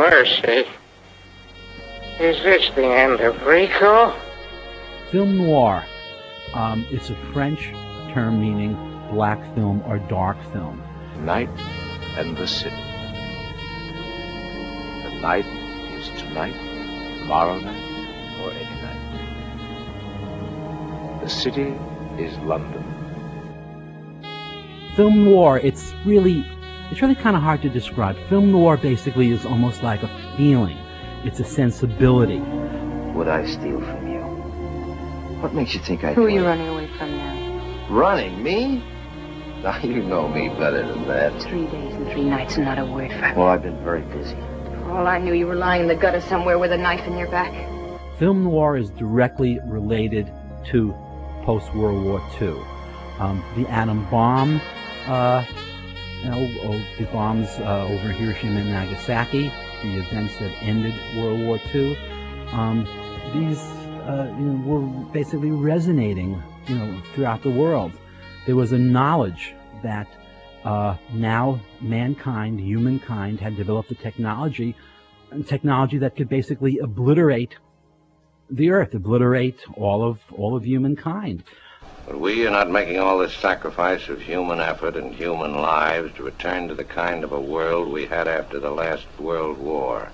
mercy. Is this the end of Rico? Film noir. It's a French term meaning black film or dark film. Night and the city. The night is tonight, tomorrow night, or any night. The city is London. Film noir, it's really kind of hard to describe. Film noir basically is almost like a feeling. It's a sensibility. Would I steal from you? What makes you think I Who are you running away from now? Running? Me? Now, you know me better than that. 3 days and 3 nights and not a word from you. Well, I've been very busy. For all I knew, you were lying in the gutter somewhere with a knife in your back. Film noir is directly related to post-World War II. The atom bomb, the bombs over Hiroshima and Nagasaki, the events that ended World War II, these were basically resonating, throughout the world. There was a knowledge that now mankind, humankind, had developed a technology that could basically obliterate the Earth, obliterate all of humankind. But we are not making all this sacrifice of human effort and human lives to return to the kind of a world we had after the last World War.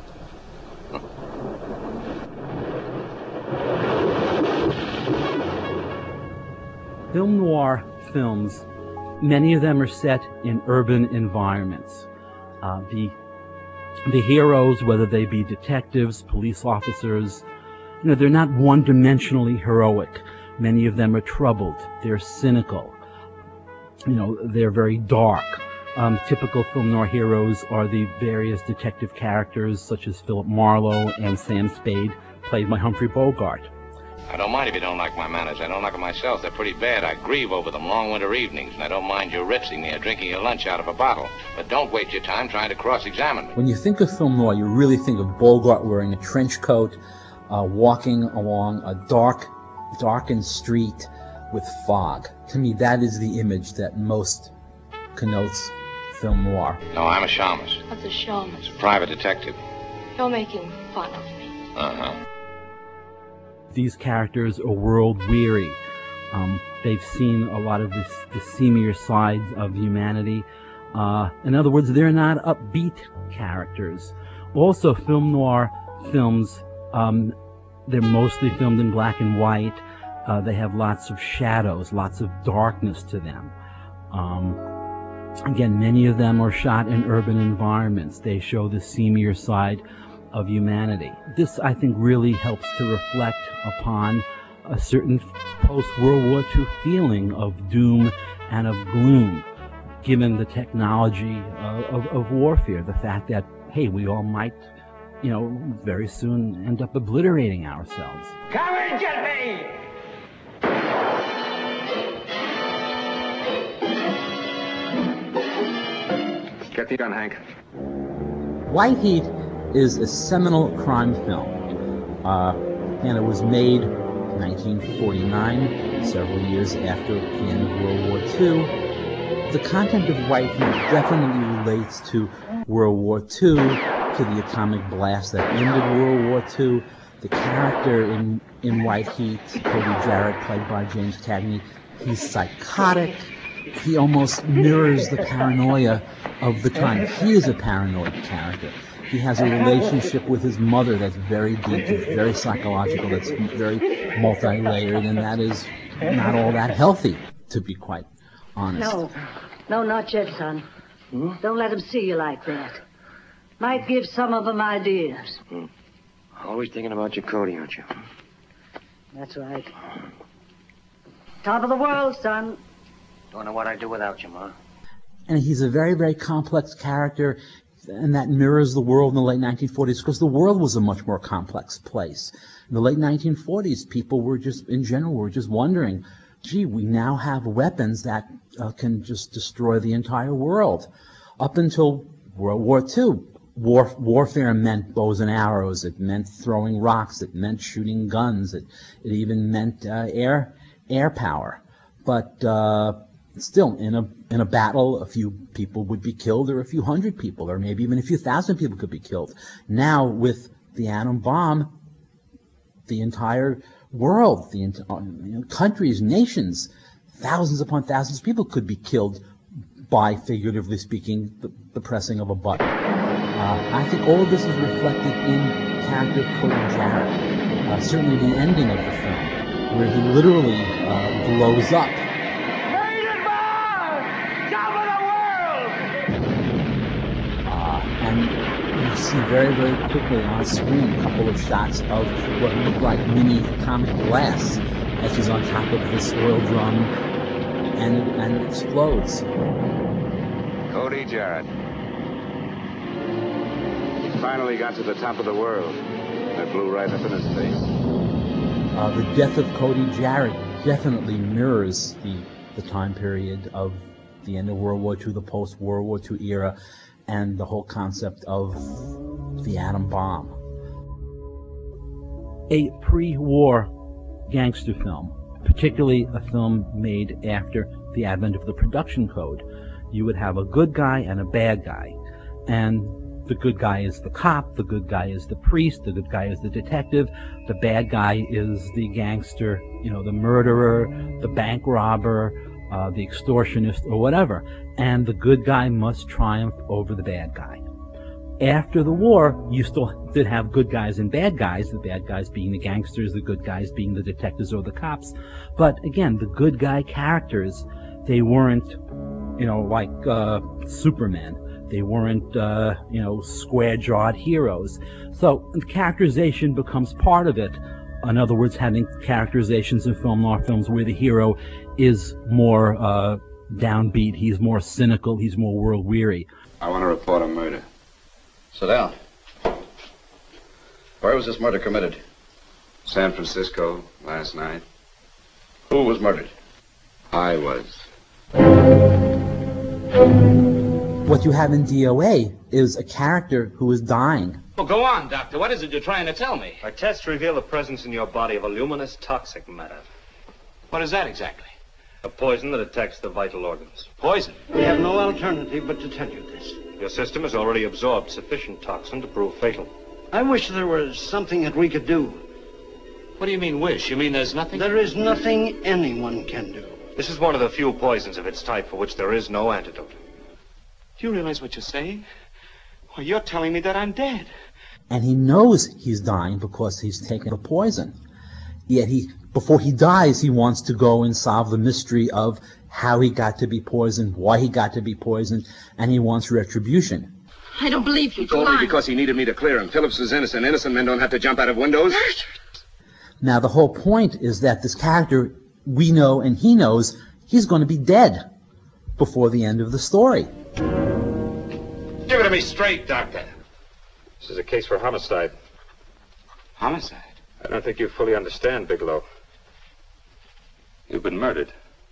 Film noir films, many of them are set in urban environments. The heroes, whether they be detectives, police officers, they're not one-dimensionally heroic. Many of them are troubled. They're cynical. They're very dark. Typical film noir heroes are the various detective characters such as Philip Marlowe and Sam Spade, played by Humphrey Bogart. I don't mind if you don't like my manners. I don't like them myself. They're pretty bad. I grieve over them long winter evenings, and I don't mind you ritzing me or drinking your lunch out of a bottle. But don't waste your time trying to cross-examine me. When you think of film noir, you really think of Bogart wearing a trench coat, walking along a darkened street with fog. To me, that is the image that most connotes film noir. No, I'm a shamus. What's a shaman? It's a private detective. You're making fun of me. Uh-huh. These characters are world-weary. They've seen a lot of the seamier sides of humanity. In other words, they're not upbeat characters. Also, film noir films, they're mostly filmed in black and white. They have lots of shadows, lots of darkness to them. Again, many of them are shot in urban environments. They show the seamier side of humanity. This, I think, really helps to reflect upon a certain post-World War II feeling of doom and of gloom, given the technology of warfare, the fact that, hey, we all might, very soon end up obliterating ourselves. Come and get me! Get the gun, Hank. White Heat is a seminal crime film, and it was made in 1949, several years after the end of World War II. The content of White Heat definitely relates to World War II, to the atomic blast that ended World War II. The character in White Heat, Toby Jarrett, played by James Cagney, he's psychotic. He almost mirrors the paranoia of the time. He is a paranoid character. He has a relationship with his mother that's very deep, it's very psychological, that's very multi-layered, and that is not all that healthy, to be quite honest. No, not yet, son. Don't let them see you like that. Might give some of them ideas. Always thinking about your Cody, aren't you? That's right. Top of the world, son. Don't know what I'd do without you, Ma. And he's a very, very complex character, and that mirrors the world in the late 1940s, because the world was a much more complex place. In the late 1940s, people were just wondering, gee, we now have weapons that can just destroy the entire world. Up until World War II, warfare meant bows and arrows, it meant throwing rocks, it meant shooting guns, it even meant air power. But still, in a battle, a few people would be killed, or a few hundred people, or maybe even a few thousand people could be killed. Now, with the atom bomb, the entire world, countries, nations, thousands upon thousands of people could be killed by, figuratively speaking, the pressing of a button. I think all of this is reflected in the character of Cody Jarrett. Certainly the ending of the film, where he literally blows up. And you see very, very quickly on screen a couple of shots of what look like mini atomic blasts as he's on top of this oil drum, and it explodes. Cody Jarrett. He finally got to the top of the world. It blew right up in his face. The death of Cody Jarrett definitely mirrors the time period of the end of World War II, the post-World War II era, and the whole concept of the atom bomb. A pre-war gangster film, particularly a film made after the advent of the production code, you would have a good guy and a bad guy. And the good guy is the cop, the good guy is the priest, the good guy is the detective, the bad guy is the gangster, the murderer, the bank robber, the extortionist, or whatever. And the good guy must triumph over the bad guy. After the war, you still did have good guys and bad guys, the bad guys being the gangsters, the good guys being the detectives or the cops. But again, the good guy characters, they weren't, like Superman. They weren't, square-jawed heroes. So the characterization becomes part of it. In other words, having characterizations in film noir films where the hero is more downbeat, he's more cynical, he's more world-weary. I want to report a murder. Sit down. Where was this murder committed? San Francisco, last night. Who was murdered? I was. What you have in DOA is a character who is dying. Well, go on, Doctor. What is it you're trying to tell me? Our tests reveal the presence in your body of a luminous toxic matter. What is that exactly? A poison that attacks the vital organs. Poison? We have no alternative but to tell you this. Your system has already absorbed sufficient toxin to prove fatal. I wish there was something that we could do. What do you mean, wish? You mean there's nothing? There is nothing anyone can do. This is one of the few poisons of its type for which there is no antidote. Do you realize what you're saying? Well, you're telling me that I'm dead. And he knows he's dying because he's taken the poison. Yet before he dies, he wants to go and solve the mystery of how he got to be poisoned, why he got to be poisoned, and he wants retribution. I don't believe you. He told me because he needed me to clear him. Phillips is innocent. Innocent men don't have to jump out of windows. Now, the whole point is that this character, we know and he knows, he's going to be dead before the end of the story. Give it to me straight, Doctor. This is a case for homicide. Homicide? I don't think you fully understand, Bigelow. You've been murdered.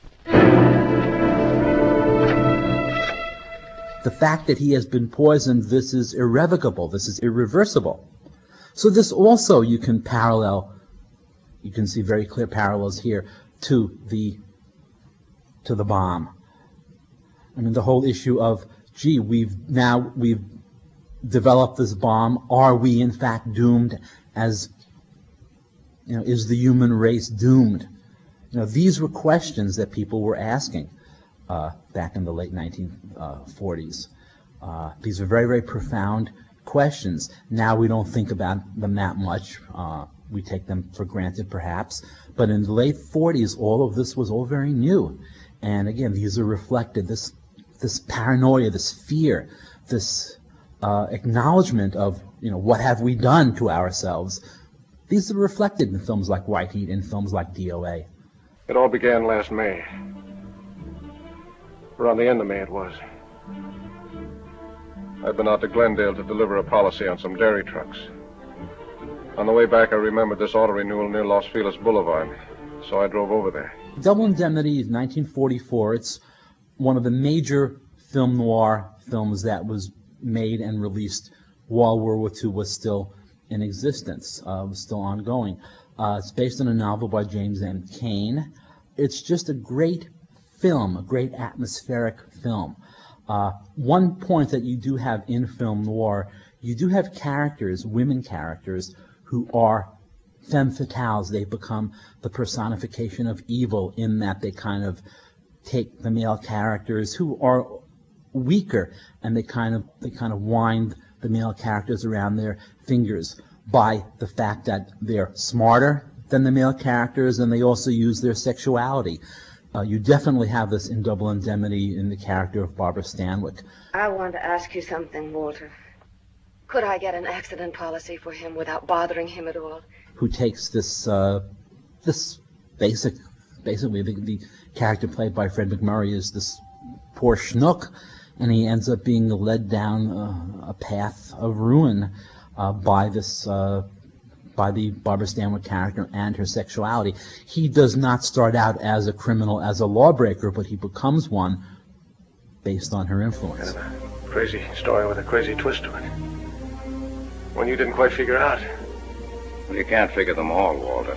The fact that he has been poisoned, this is irrevocable, this is irreversible. So this also you can see very clear parallels here to the bomb. I mean, the whole issue of, gee, we've developed this bomb. Are we in fact doomed? Is the human race doomed? These were questions that people were asking back in the late 1940s. These are very, very profound questions. Now we don't think about them that much. We take them for granted, perhaps. But in the late 40s, all of this was all very new. And again, these are reflected, this paranoia, this fear, this acknowledgement of, what have we done to ourselves. These are reflected in films like White Heat and films like DOA. It all began last May. Around the end of May it was. I'd been out to Glendale to deliver a policy on some dairy trucks. On the way back, I remembered this auto renewal near Los Feliz Boulevard, so I drove over there. Double Indemnity is 1944. It's one of the major film noir films that was made and released while World War II was still in existence, was still ongoing. It's based on a novel by James M. Cain. It's just a great film, a great atmospheric film. One point that you do have in film noir, you do have characters, women characters, who are femme fatales. They become the personification of evil in that they kind of take the male characters who are weaker, and they kind of wind the male characters around their fingers by the fact that they're smarter than the male characters, and they also use their sexuality. You definitely have this in Double Indemnity in the character of Barbara Stanwyck. I want to ask you something, Walter. Could I get an accident policy for him without bothering him at all? Who takes this basically the character played by Fred MacMurray is this poor schnook, and he ends up being led down a path of ruin by the Barbara Stanwyck character and her sexuality. He does not start out as a criminal, as a lawbreaker, but he becomes one based on her influence. Kind of a crazy story with a crazy twist to it. One you didn't quite figure out. Well, you can't figure them all, Walter.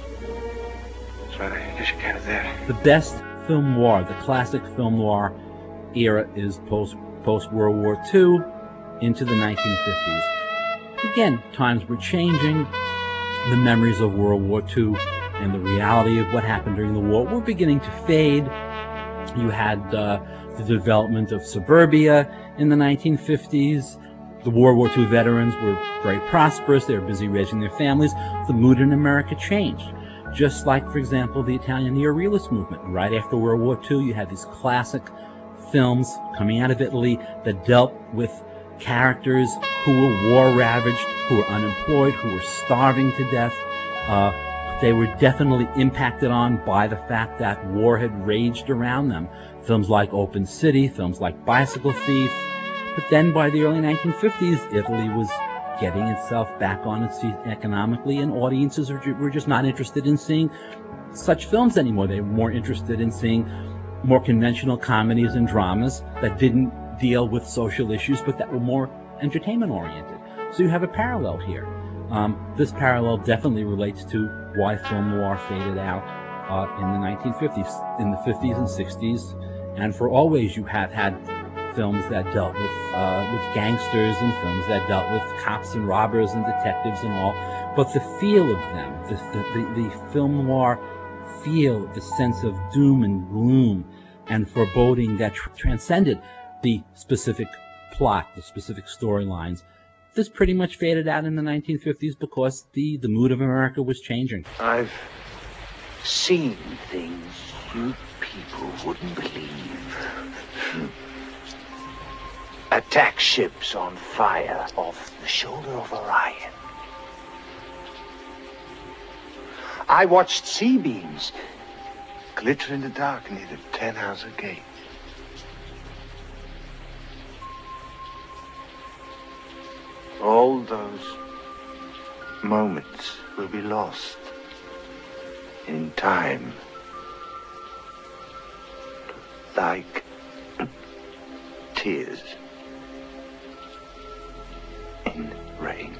That's right, I guess you can't there. The best film noir, the classic film noir era, is post-World War II into the 1950s. Again, times were changing. The memories of World War II and the reality of what happened during the war were beginning to fade. You had the development of suburbia in the 1950s. The World War II veterans were very prosperous. They were busy raising their families. The mood in America changed. Just like, for example, the Italian neorealist movement. Right after World War II, you had these classic films coming out of Italy that dealt with characters who were war-ravaged, who were unemployed, who were starving to death. They were definitely impacted on by the fact that war had raged around them. Films like Open City, films like Bicycle Thief. But then by the early 1950s, Italy was getting itself back on its feet economically, and audiences were just not interested in seeing such films anymore. They were more interested in seeing more conventional comedies and dramas that didn't deal with social issues, but that were more entertainment-oriented. So you have a parallel here. This parallel definitely relates to why film noir faded out in the 1950s, in the 50s and 60s, and for always you have had films that dealt with gangsters and films that dealt with cops and robbers and detectives and all, but the feel of them, the film noir feel, the sense of doom and gloom and foreboding that transcended the specific plot, the specific storylines, this pretty much faded out in the 1950s because the mood of America was changing. I've seen things you people wouldn't believe. Attack ships on fire off the shoulder of Orion. I watched C-beams glitter in the dark near the Tannhauser Gate. All those moments will be lost in time, like tears in rain.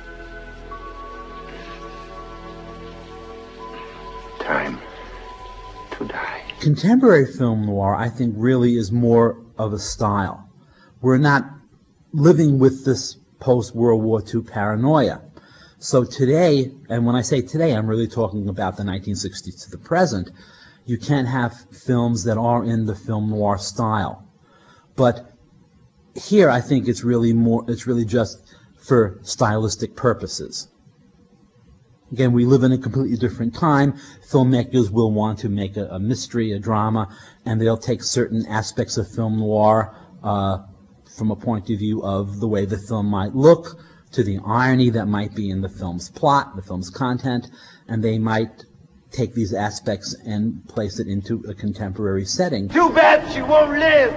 Time to die. Contemporary film noir, I think, really is more of a style. We're not living with this post-World War II paranoia. So today, and when I say today, I'm really talking about the 1960s to the present, you can have films that are in the film noir style. But here I think it's really just for stylistic purposes. Again, we live in a completely different time. Filmmakers will want to make a mystery, a drama, and they'll take certain aspects of film noir from a point of view of the way the film might look, to the irony that might be in the film's plot, the film's content, and they might take these aspects and place it into a contemporary setting. Too bad she won't live.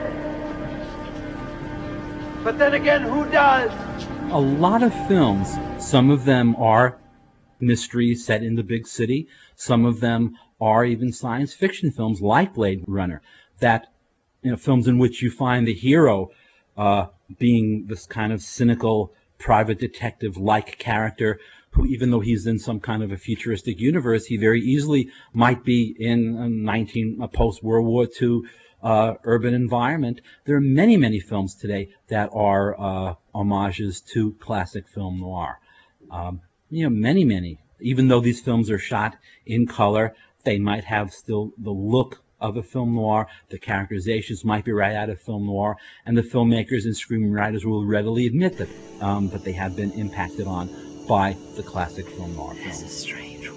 But then again, who does? A lot of films, some of them are mysteries set in the big city, some of them are even science fiction films like Blade Runner, that, you know, films in which you find the hero being this kind of cynical private detective-like character who, even though he's in some kind of a futuristic universe, he very easily might be in a post-World War II urban environment. There are many, many films today that are homages to classic film noir. Many, many. Even though these films are shot in color, they might have still the look of a film noir. The characterizations might be right out of film noir, and the filmmakers and screenwriters will readily admit that they have been impacted on by the classic film noir films. It's a strange world.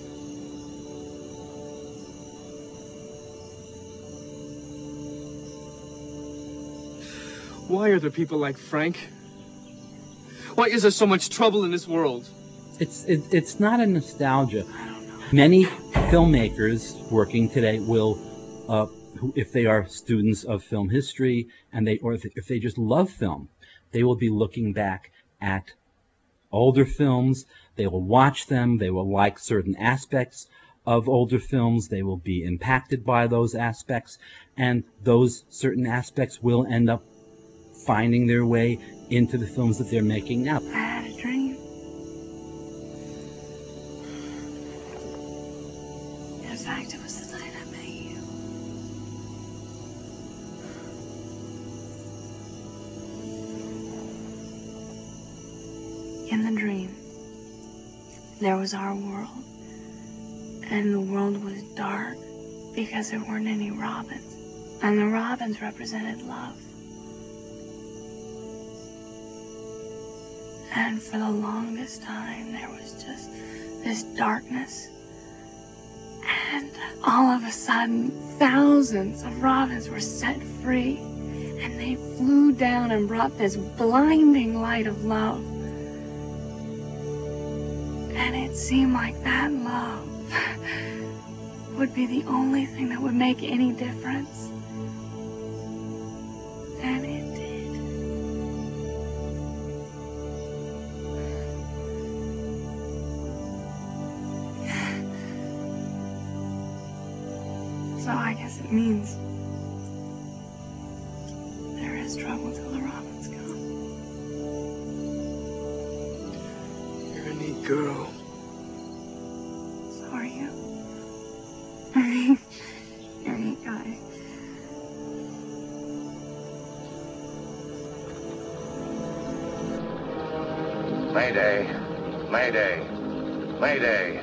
Why are there people like Frank? Why is there so much trouble in this world? It's not a nostalgia. Many filmmakers working today will, if they are students of film history if they just love film, they will be looking back at older films. They will watch them. They will like certain aspects of older films. They will be impacted by those aspects, and those certain aspects will end up finding their way into the films that they're making now. I had a dream. In fact, it was the night I met you. In the dream, there was our world, and the world was dark because there weren't any robins, and the robins represented love. And for the longest time, there was just this darkness. And all of a sudden, thousands of robins were set free. And they flew down and brought this blinding light of love. And it seemed like that love would be the only thing that would make any difference. And it did. So I guess it means there is trouble till the robins come. You're a neat girl. So are you. You're a neat guy. Mayday. Mayday. Mayday.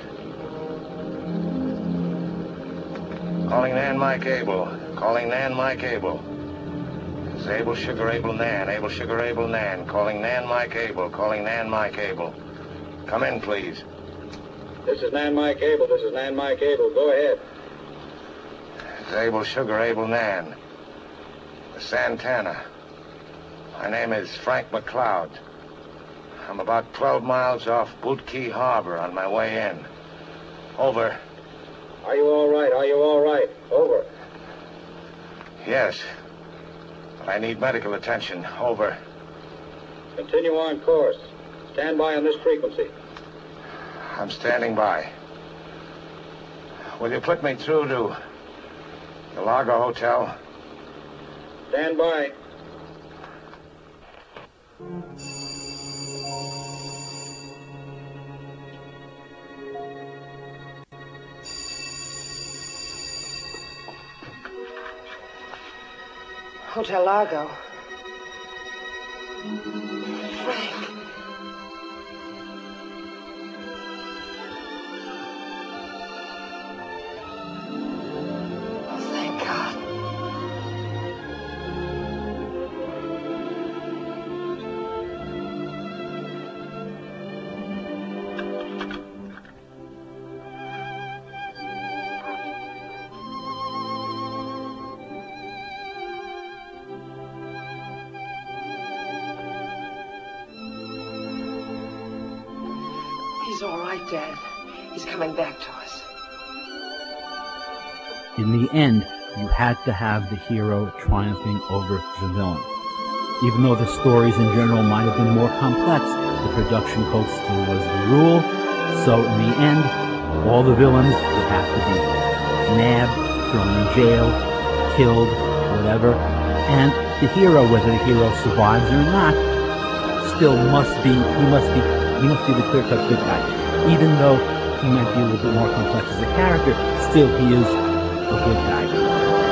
Calling Nan Mike Abel. Calling Nan Mike Abel. This is Abel Sugar Abel Nan. Abel Sugar Abel Nan. Calling Nan Mike Abel. Calling Nan Mike Abel. Come in, please. This is Nan Mike Abel. This is Nan Mike Abel. Go ahead. This is Abel Sugar Abel Nan. The Santana. My name is Frank McCloud. I'm about 12 miles off Boot Key Harbor on my way in. Over. Are you all right? Are you all right? Over. Yes. But I need medical attention. Over. Continue on course. Stand by on this frequency. I'm standing by. Will you put me through to the Largo Hotel? Stand by. Hotel Largo. Frank. Oh, thank God. He's all right, Dad. He's coming back to us. In the end, you had to have the hero triumphing over the villain. Even though the stories in general might have been more complex, the production code still was the rule. So in the end, all the villains would have to be nabbed, thrown in jail, killed, whatever. And the hero, whether the hero survives or not, still must be He must be the clear-cut good guy. Even though he might be a little bit more complex as a character, still he is a good guy.